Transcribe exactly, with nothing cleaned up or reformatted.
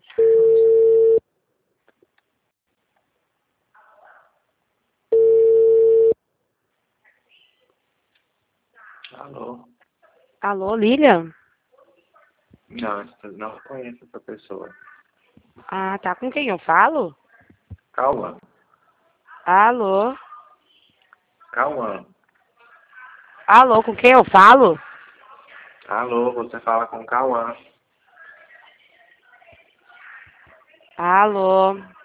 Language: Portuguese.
Alô? Alô, Lilian? Não, não conheço essa pessoa. Ah, tá. Com quem eu falo? Cauã. Alô? Cauã. Alô, com quem eu falo? Alô, você fala com Cauã. Alô?